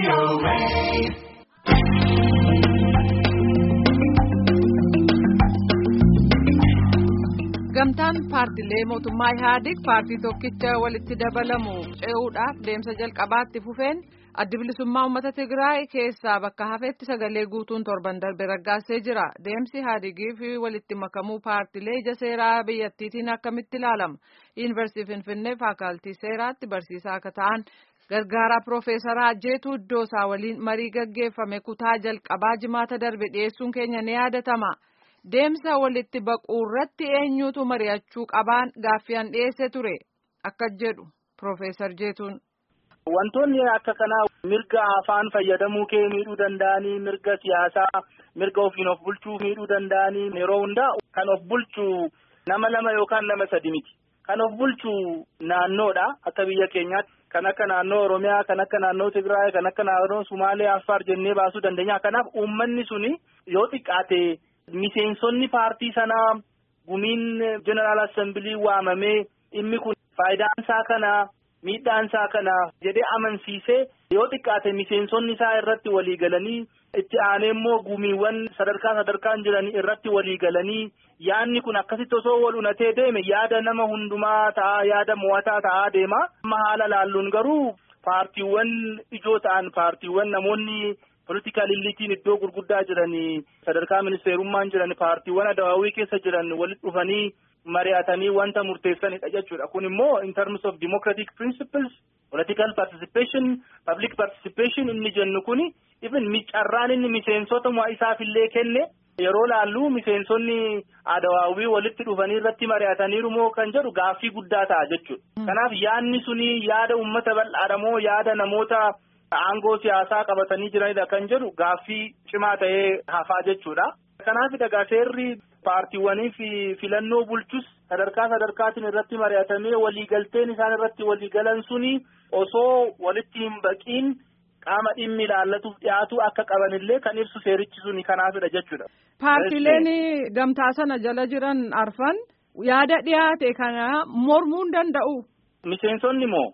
Gamtaan paartiilee mootummaa Ihaadig paartii tokkicha walitti dabalamu ce'uudhaaf deemsa jalqabaatti fufeen adda bilisummaa uummata Tigraay keessaa bakka hafeetti sagalee guutuun torban darbe raggaasee jira. Deemsi Ihaadigii fi walitti makamuu paartiilee ija seeraa biyyattiitiin akkamitti ilaalama? Yuunivarsiitii Finfinnee faakaaltii seeraatti barsiisaa akka ta'an gargaaraa Piroofeesaraa Jeetuu Iddoosaa waliin marii gaggeeffame kutaa jalqabaa jimaata darbe dhiyeessuun keenya ni yaadatama. Deemsa walitti baquu irratti eenyutu mari'achuu qabaan gaaffiyaan dhiyeesse ture akka jedhu Piroofeesar Jeetuun. Wantoonni akka kanaa mirga afaan fayyadamuu kee miidhuu danda'anii, mirga siyaasaa, mirga ofiin of bulchuu miidhuu danda'anii yeroo hundaa kan of bulchuu nama lama yookaan nama sadi miti. Kan of bulchuu naannoodha akka biyya keenyaatti. Kan akka naannoo Oromiyaa, kan akka naannoo Tigraay, kan akka naannoo Sumaalee, Affaar jennee baasuu dandeenya. Kanaaf uummanni suni yoo xiqqaate miseensonni paartii sanaa gumiin Jeneraal Assembilii waamamee dhimmi kun faayidaan isaa kana miidhaan isaa kana jedhee amansiisee yoo xiqqaate miseensonni isaa irratti walii galanii itti aanee immoo gumiiwwan sadarkaan jiranii irratti walii galanii yaadni kun akkasitti osoo wal unatee deeme yaada nama hundumaa ta'a, yaada mo'ataa ta'aa deema. Amma haala laalluun garuu paartiiwwan ijoo ta'an paartiiwwan namoonni political elite'n iddoo gurguddaa jiranii sadarkaa ministeerummaan jiran paartiiwwan adawaawii keessa jiran walitti dhufanii mari'atanii wanta murteessanidha jechuudha. Kun immoo in terms of democratic principles, political participation, public participation inni jennu kuni even micarraan inni miseensota isaafillee kenne yeroo laallu miseensonni adawaawii walitti dhufanii irratti mari'ataniiru moo kan jedhu gaaffii guddaa ta'a jechuudha. Kanaaf yaadni suni yaada uummata bal'aadha moo yaada namoota aangoo siyaasaa qabatanii jiranidha kan jedhu gaaffii cimaa ta'ee hafaa jechuudha. Kanaaf dhagaa seerri paartiiwwanii fi filannoo bulchus sadarkaatiin irratti mari'atamee waliigalteen isaan irratti waliigalan suni osoo walitti hin baqiin qaama dhimmi ilaallatuuf dhiyaatu akka qabanillee kan ibsu seerichi suni kanaafidha jechuudha. Paartiileen gamtaa sana jala jiran arfan yaada dhiyaate kana mormuu hin danda'u. Miseensonni moo?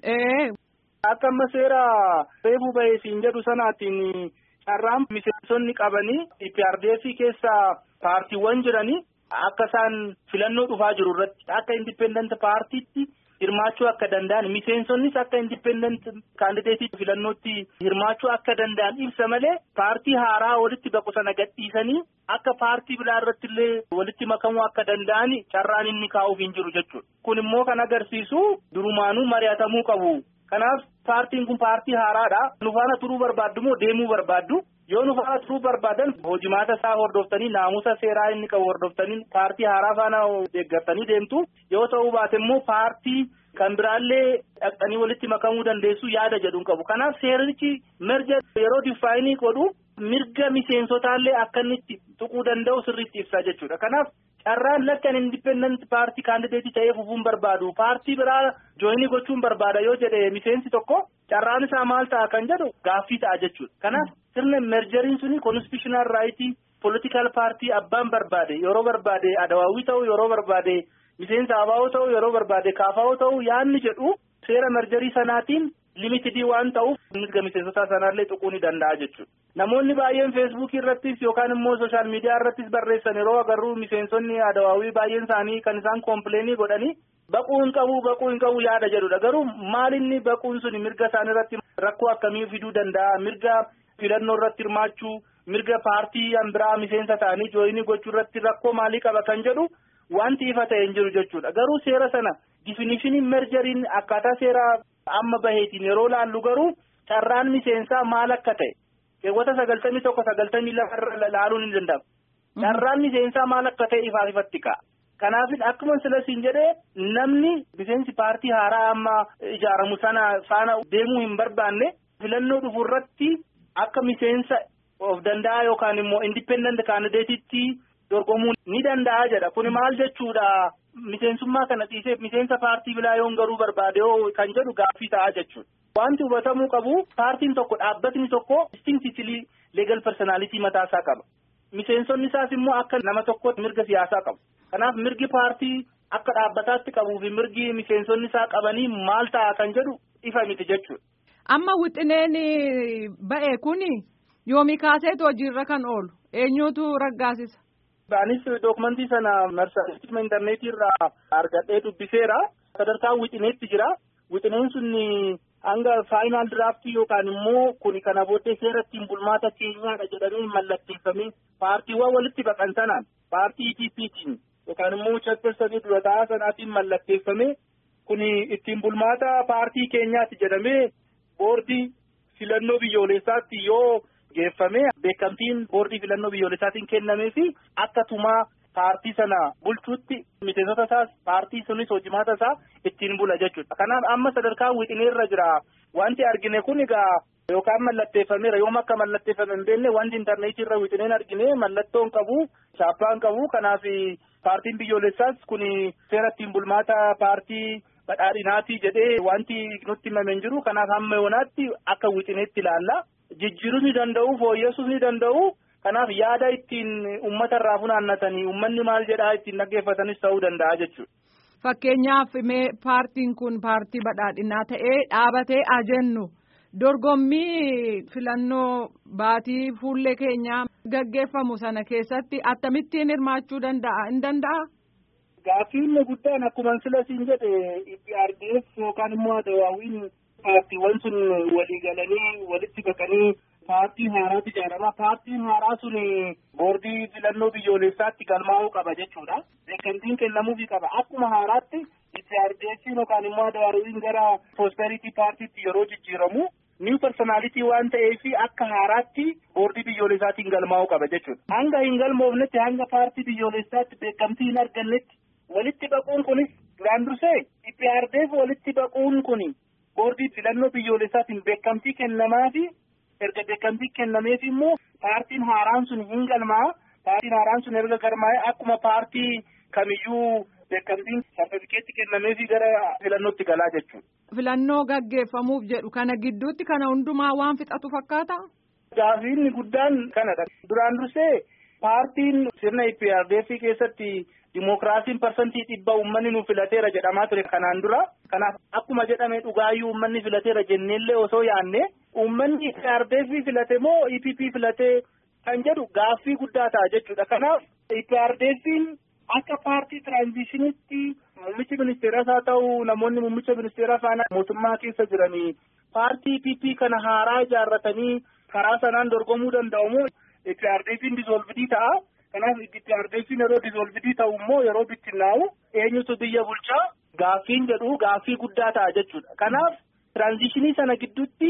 Akka amma seera reefuu bahee siin jedhu sanaatiin carraan miseensonni qabanii PRDF keessa paartiiwwan jiranii akka isaan filannoo dhufaa jiru irratti akka independent paartiitti hirmaachuu akka danda'an miseensonnis akka independent kaandideetii filannootti hirmaachuu akka danda'an ibsa malee paartii haaraa walitti baqu sana gadhiisanii akka paartii biraa irratti illee walitti makamuu akka danda'an carraan inni kaa'uuf hin jiru jechuudha. Kun immoo kan agarsiisu durumaanuu mari'atamuu qabu. Kanaaf paartiin kun paartii haaraadha. Nu faana turuu barbaaddu moo deemuu barbaaddu? Yoo nu faana turuu barbaadan hojimaata isaa hordoftanii naamusa seeraa inni qabu hordoftanii paartii haaraa faana deeggartanii deemtu. Yoo ta'uu baate immoo paartii kan biraallee dhaqxanii walitti makamuu dandeessu yaada jedhuun qabu. Kanaaf seerichi merja yeroo diffaayinii godhu mirga miseensotaallee akka inni itti tuquu danda'u sirriitti ibsa jechuudha. Kanaaf carraan lakkan independent paartii kaandideetii ta'ee fufuun barbaadu paartii biraa jooyinii gochuun barbaada yoo jedhe miseensi tokko carraan isaa maal ta'a kan jedhu gaaffii ta'a jechuudha. Kanaaf sirna merjeriin suni constitutional right political party abbaan barbaade yeroo barbaade adawaawii ta'u yeroo barbaade miseensa abaa'oo ta'u yeroo barbaade kaafaa'oo ta'u yaanni jedhu seera merjerii sanaatiin limitidii waan ta'uuf mirga miseensota sanaallee tuquu ni danda'a jechuudha. Namoonni baay'een feesbuukii irrattis yookaan immoo sooshaal miidiyaa irrattis barreessan yeroo agarru miseensonni adawaawii baay'een isaanii kan isaan kompleenii godhanii baquu hin qabu yaada jedhudha. Garuu maalinni baquun suni mirga isaan irratti rakkoo akkamii fiduu danda'a? Mirga filannoo irratti hirmaachuu, mirga paartii biraa miseensa ta'anii jooyinii gochuu irratti rakkoo maalii qaba kan jedhu wanti ifa ta'e hin jiru jechuudha. Garuu seera sana definition merjeriin akkaataa seera amma baheetiin yeroo laallu garuu carraan miseensaa maal akka ta'e keewwata 91-92 laaluun ni danda'ama. Carraan miseensaa maal akka ta'e ifatti ka'a. Kanaaf akkuma silasiin jedhee namni miseensi paartii haaraa amma ijaaramu sana faana deemuu hin barbaanne filannoo dhufu irratti akka miseensa of danda'a yookaan immoo independent kaandideetitti dorgomuu ni danda'a jedha. Kun maal jechuudha? Miseensummaa kana dhiisee miseensa paartii biraa yoon garuu barbaade kan jedhu gaaffii ta'a jechuudha. Wanti hubatamuu qabu paartiin tokko dhaabbatni tokko distinctly legal personality mataasaa qaba. Miseensonni isaas immoo akka nama tokkotti mirga siyaasaa qabu. Kanaaf mirgi paartii akka dhaabbataatti qabuu fi mirgi miseensonni isaa qabanii maal ta'a kan jedhu ifa miti jechuudha. Amma wixineen ba'e kuni yoomii kaaseetu hojiirra kan oolu eenyutu raggaasisa? Anis dookumentii sana marsariitii intarneetii irraa argadhee dubbiseera. Sadarkaa wixineetti jira. Wixineen sun hanga faayinaal diraaftii yookaan immoo kuni kana booddee seera ittiin bulmaata keenyaadha jedhamee mallatteeffamee paartiiwwan walitti baqan sanaan paartii EPPtiin yookaan immoo chaaptersanii dura taa'aa sanaatiin mallatteeffamee kuni ittiin bulmaata paartii keenyaatti jedhamee boordii filannoo biyyoolessaatti yoo geeffamee beekamtiin boordii filannoo biyyoolessaatiin kennamee fi akka tumaa paartii sana bulchuutti miseensota isaas paartii sunis hojimaata isaa ittiin bula jechuudha. Kanaaf amma sadarkaa wixineerra jira. Wanti argine kun egaa yookaan mallatteeffameera yoom akka mallatteeffame hin beekne wanti intarneetii irra wixineen argine mallattoon qabu chaappaan qabu. Kanaaf paartiin biyyoolessaas kun seera ittiin bulmaata paartii badhaadhinaatii jedhee wanti nutti himame hin jiru. Kanaaf hamma yoonaatti akka wixineetti ilaalla. Jijjiiruu ni danda'u, fooyyessuu ni danda'u. Kanaaf yaada ittiin uummata irraa funaannatanii uummanni maal jedhaa ittiin dhaggeeffatanis ta'uu danda'a jechuudha. Fakkeenyaaf paartiin kun paartii badhaadhinaa ta'ee dhaabatee ajennu dorgommii filannoo baatii fuullee keenyaa gaggeeffamu sana keessatti akkamittiin hirmaachuu danda'a? Hin danda'a? Gaaffiin guddaan akkuma sila siin jedhe IPRDF yookaan immoo Adawaawiin paartiiwwan sun walii galanii walitti baqanii paartii haaraatu ijaarama. Paartiin haaraa sun boordii filannoo biyyoolessaatti galmaa'uu qaba jechuudha. Beekamtiin kennamuufii qaba. Akkuma haaraatti IPRDF yookaan immoo Adawaawiin gara Prosperity Paartiitti yeroo jijjiiramu new personality waan ta'eef akka haaraatti boordii biyyoolessaatiin galmaa'uu qaba jechuudha. Hanga hin galmoofnetti hanga paartii biyyoolessaatti beekamtii hin argannetti walitti baquun kunis duraan dursee IPRDF walitti baquun kuni boordii filannoo biyyoolessaatiin beekamtii kennamaafi erga beekamtii kennameef immoo paartiin haaraan sun hin galmaa. Paartiin haaraan sun erga galmaa'e akkuma paartii kamiyyuu beekamtiin sartifikeetti kennameefi gara filannootti galaa jechuudha. Filannoo gaggeeffamuuf jedhu kana gidduutti kana hundumaa waan fixatu fakkaata? Gaaffiin guddaan kanadha. Duraan dursee paartiin sirna IPRDF keessatti dimookiraasiin parsantii 100 uummanni nu filateera jedhamaa ture kanaan dura. Kanaaf akkuma jedhame dhugaayyuu uummanni filateera jenneellee osoo yaanne uummanni IPRDF filate moo EPP filate kan jedhu gaaffii guddaa ta'a jechuudha. Kanaaf IPRDF'n akka paartii tiraanzishinitti muummichi ministeeras haa ta'u namoonni muummicha ministeeraa faana mootummaa keessa jiranii paartii EPP kana haaraa ijaarratanii karaa sanaan dorgomuu danda'u moo IPRDF'n dizoolvidii ta'a. Kanaaf IPRDF'n yeroo dizoolvidii ta'u immoo yeroo bittinnaa'u eenyutu biyya bulchaa gaaffiin jedhu gaaffii guddaa ta'a jechuudha. Kanaaf tiraanzishinii sana gidduutti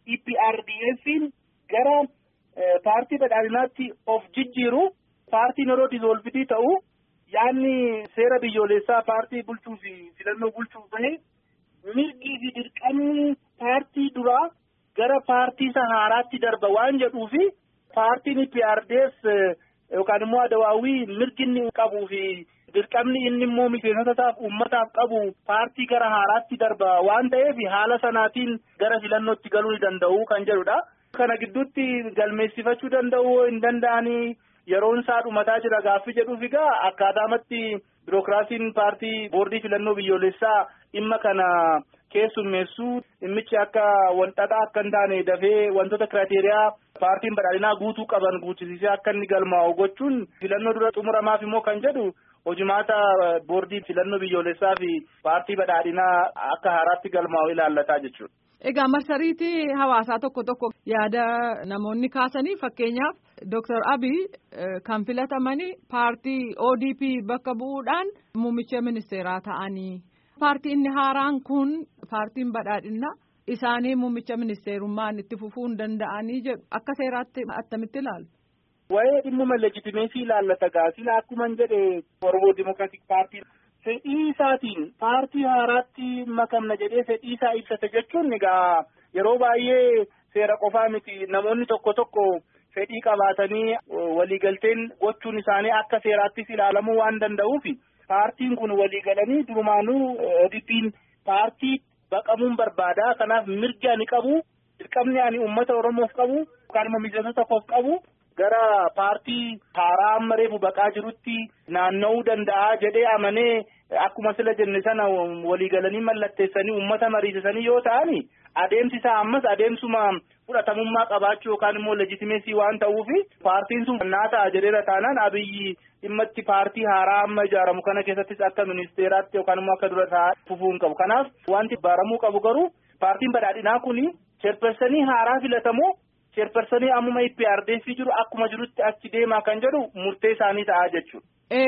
IPRDF'n gara paartii badhaadhinaatti of jijjiiru paartiin yeroo dizoolvidii ta'u yaanni seera biyyoolessaa paartii bulchuu fi filannoo bulchuuf bahe mirgii fi dirqamni paartii duraa gara paartii isa haaraatti darba waan jedhuufi paartiin IPRDF yookaan immoo Adawaawii mirgi inni qabuu fi dirqamni inni immoo miseensotaaf uummataaf qabu paartii gara haaraatti darba waan ta'eef haala sanaatiin gara filannootti galuu ni danda'u kan jedhudha. Kana gidduutti galmeessifachuu danda'u hin danda'anii yeroon isaa dhumataa jira gaaffii jedhuuf egaa akkaataamatti birookiraasiin paartii boordii filannoo biyyoolessaa dhimma kana keessummeessuu dhimmichi akka walxaxaa akka hin taane dafee wantoota kiraateriyaa paartiin badhaadhinaa guutuu qaban guutisisee akka inni galmaa'u gochuun filannoo dura xumuramaaf immoo kan jedhu hojimaata boordii filannoo biyyoolessaa fi paartii badhaadhinaa akka haaraatti galmaa'u ilaallataa jechuudha. Egaa marsariitii hawaasaa tokko yaada namoonni kaasanii fakkeenyaaf Dr. Abiy kan filatamanii paartii ODP bakka bu'uudhaan muummicha ministeeraa ta'anii paartiin haaraan kun paartiin badhaadhinaa isaanii muummicha ministeerummaan itti fufuu hin danda'anii jedhu akka seeraatti attamitti ilaalu? Waa'ee dhimma leejitimeesii ilaallata gaasila akkuma jedhe Oromoo Dimokiraatik Paartiin fedhii isaatiin paartii haaraatti makamna jedhee fedhii isaa ibsate jechuun egaa yeroo baay'ee seera qofaa miti namoonni tokko fedhii qabaatanii waliigalteen gochuun isaanii akka seeraattis ilaalamuu waan danda'uuf paartiin kun waliigalanii durumaanuu ODP'n paartii baqamuun barbaada. Kanaaf mirga ni qabu, dirqamni ani uummata Oromoof qabu yookaan immoo miseensota koof qabu gara paartii haaraa amma reefu baqaa jirutti naanna'uu danda'a jedhee amanee akkuma sila jenne sana waliigalanii mallatteessanii uummata mariisisanii yoo ta'ani adeemsi isaa ammas adeemsuma fudhatamummaa qabaachuu yookaan immoo leejitimeesii waan ta'uufi paartiin sun naa ta'a jedheera taanaan Abiyyi dhimma itti paartii haaraa amma ijaaramu kana keessattis akka ministeeraatti yookaan immoo akka dura taa'aa fufuu hin qabu. Kanaaf wanti baramuu qabu garuu paartiin badhaadhinaa kuni cheerpersanii haaraa filatamoo cheerpersanii ammuma IPRDF jiru akkuma jirutti achi deemaa kan jedhu murtee isaanii ta'a jechuudha.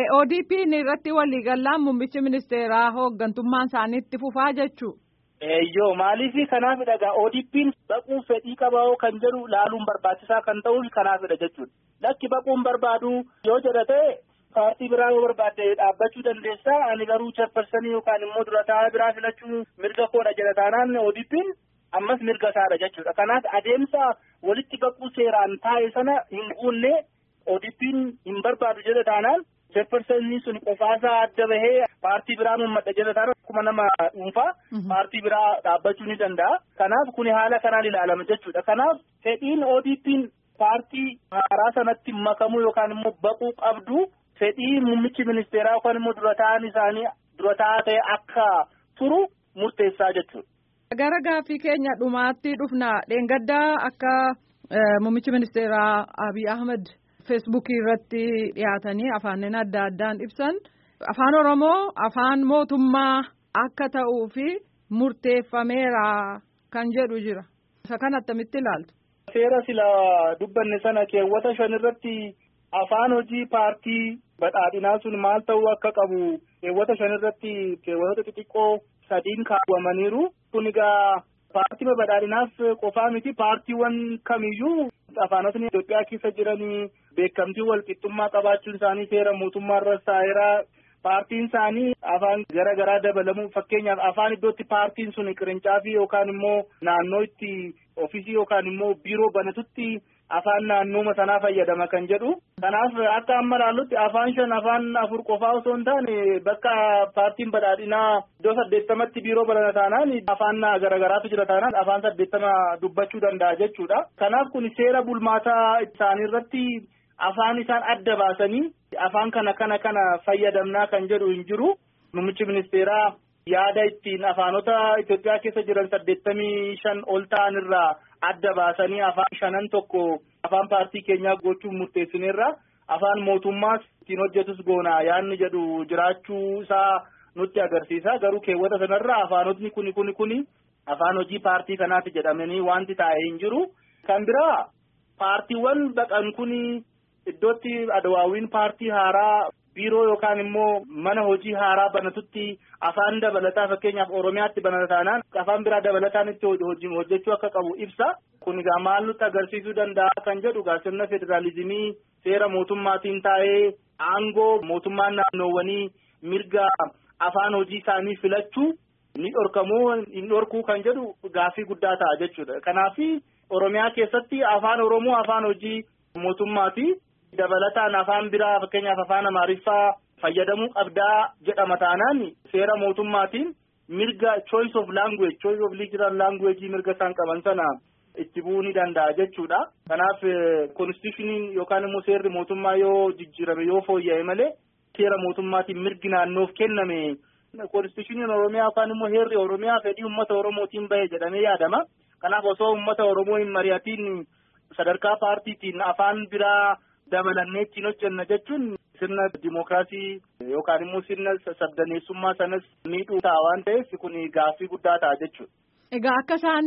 ODP'n irratti waliigallaan muummichi ministeeraa hooggantummaan isaaniitti fufaa jechuu. Eeyyoo maaliifi kanaaf dhagaa ODP'n baquun fedhii qabaa kan jedhu laaluun barbaachisaa kan ta'uuf kanaafidha jechuudha. Lakki baquun barbaadu yoo jedha ta'e paartii biraa yoo barbaadde dhaabbachuu dandeessaa ani garuu cheerpersanii yookaan immoo dura taa'aa biraa filachuu mirga koodha jedha taanaan ODP'n ammas mirga isaadha jechuudha. Kanaaf adeemsa walitti baquu seeraan taa'e sana hin guunne ODP'n hin barbaadu jedha taanaan cheerpersanii sun qofaasaa adda bahee paartii biraan uummadha jedha taanaan akkuma nama dhuunfaa paartii biraa dhaabbachuu ni danda'a. Kanaaf kuni haala kanaan ilaalama jechuudha. Kanaaf fedhiin ODP'n paartii haaraa sanatti makamuu yookaan immoo baquu qabdu fedhii muummichi ministeeraa yookaan immoo dura taa'an isaanii dura taa'aa ta'e akka turu murteessaa jechuudha. Gara gaaffii keenya dhumaatti dhufna dheengaddaa akka muummichi ministeeraa Abiy Ahmed feesbuukii irratti dhiyaatanii afaaniin adda addaan ibsan afaan Oromoo afaan mootummaa akka ta'uu fi murteeffameera kan jedhu jira. Isa kana attamitti ilaaltu? Seera sila dubbanne sana keewwata 5 irratti afaan hojii paartii badhaadhinaa sun maal ta'uu akka qabu keewwata 5 irratti keewwata xixiqqoo 3 kaawwamaniiru. Kun egaa paartii badhaadhinaaf qofaa miti paartiiwwan kamiyyuu afaanotni Itoophiyaa keessa jiranii beekamtii walqixxummaa qabaachuun isaanii seera mootummaarra taa'eera. Paartiin isaanii afaan garaa garaa dabalamuu fakkeenyaaf afaan iddootti paartiin sun qirincaafi yookaan immoo naannoo itti ofiisii yookaan immoo biiroo banatutti afaan naannooma sanaa fayyadama kan jedhu. Kanaaf akka amma ilaallutti afaan 5 afaan 4 qofaa osoo hin taane bakka paartiin badhaadhinaa iddoo 80tti biiroo banata taanaan afaan garaa garaatu jira taanaan afaan 80 dubbachuu danda'a jechuudha. Kanaaf kun seera bulmaataa isaanii irratti afaan isaan adda baasanii afaan kana fayyadamnaa kan jedhu hin jiru. Muummichi ministeeraa yaada ittiin afaanota Itoophiyaa keessa jiran 85 ol ta'an irraa adda baasanii afaan 5 tokko afaan paartii keenyaa gochuun murteessineerra afaan mootummaas ittiin hojjetus goonaa yaadni jedhu jiraachuu isaa nutti agarsiisa. Garuu keewwata sanarra afaanotni kuni afaan hojii paartii kanaati jedhamanii wanti taa'ee hin jiru. Kan biraa paartiiwwan baqan kuni iddootti adawaawiin paartii haaraa biiroo yookaan immoo mana hojii haaraa banatutti afaan dabalataa fakkeenyaaf Oromiyaatti banata taanaan afaan biraa dabalataan itti hojjechuu akka qabu ibsa. Kun egaa maal nutti agarsiisuu danda'a kan jedhu sirna federaalizimii seera mootummaatiin taa'ee aangoo mootummaan naannoowwanii mirga afaan hojii isaanii filachuu ni dhorkamuu hin dhorkuu kan jedhu gaaffii guddaa ta'a jechuudha. Kanaaf Oromiyaa keessatti afaan Oromoo afaan hojii mootummaati. Dabalataan afaan biraa fakkeenyaaf afaan Amaariffaa fayyadamuu qabdaa jedhama taanaan seera mootummaatiin mirga choice of legal language mirga isaan qaban sana itti bu'uu ni danda'a jechuudha. Kanaaf konstitushiniin yookaan immoo seerri mootummaa yoo jijjiirame yoo fooyya'e malee seera mootummaatiin mirgi naannoof kenname konstitushiniin Oromiyaa yookaan immoo heerri Oromiyaa fedhii uummata Oromootiin bahe jedhamee yaadama. Kanaaf osoo uummata Oromoo hin mari'atiin sadarkaa paartiitiin afaan biraa dabalannee ittiin hojjenna jechuun sirna dimookiraasii yookaan immoo sirna sabdaneessummaa sanas miidhuu ta'a waan ta'eef kun gaaffii guddaa ta'a jechuudha. Egaa akka isaan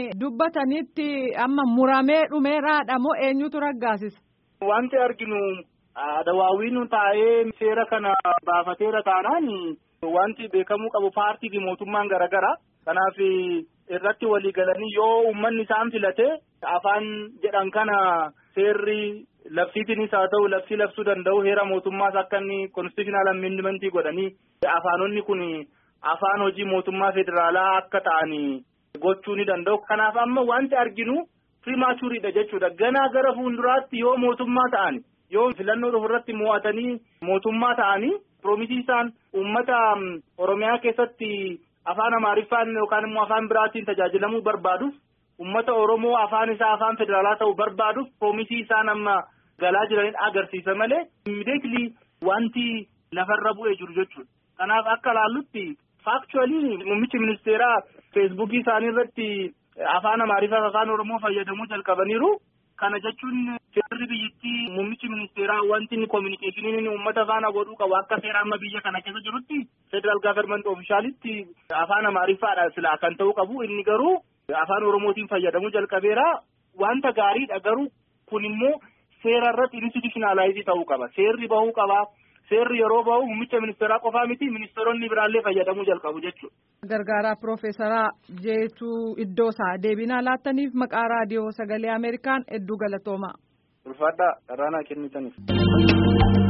dubbatanitti amma muramee dhumeeraadha moo eenyutu raggaasisa? Wanti arginu adawaawiin taa'ee seera kana baafateera taanaan wanti beekamuu qabu paartii fi mootummaan garaagaraa. Kanaaf irratti walii galanii yoo uummanni isaan filate afaan jedhan kana seerri labsiitiinis haa ta'u labsii labsuu danda'u heera mootummaas akka inni constitutional amendment godhanii afaanonni kun afaan hojii mootummaa federaalaa akka ta'anii gochuu ni danda'u. Kanaaf amma wanti arginu primaaturidha jechuudha. Ganaa gara fuulduraatti yoo mootummaa ta'an yoo filannoo ofirratti mo'atanii mootummaa ta'anii piroomisii isaan uummata Oromiyaa keessatti afaan Amaariffaan yookaan immoo afaan biraatiin tajaajilamuu barbaaduuf uummata Oromoo afaan isaa afaan federaalaa ta'uu barbaaduuf piroomisii isaan amma galaa jiraniin agarsiisa malee immediately wanti lafarra bu'ee jiru jechuudha. Kanaaf akka ilaallutti factually muummichi ministeeraa feesbuukii isaanii irratti afaan Amaariffaa fi afaan Oromoo fayyadamuu jalqabaniiru. Kana jechuun seerri biyyattii muummichi ministeeraa wanti inni communication uummata faana godhuu qabu akka seera amma biyya kana keessa jirutti federal government officialitti afaan Amaariffaadhaan silaa kan ta'uu qabu inni garuu afaan Oromootiin fayyadamuu jalqabeera. Wanta gaariidha garuu kun immoo seera irratti institutionalize ta'uu qaba. Seerri bahuu qaba. Seerri yeroo bahu muummicha ministeeraa qofaa miti ministeeronni biraallee fayyadamuu jalqabu jechuudha. Gargaaraa Piroofeesaraa Jeetuu Iddoosaa deebinaa laattaniif maqaa raadiyoo sagalee Ameerikaan hedduu galatoomaa. Ulfaadhaa dharraanaa kennitaniif.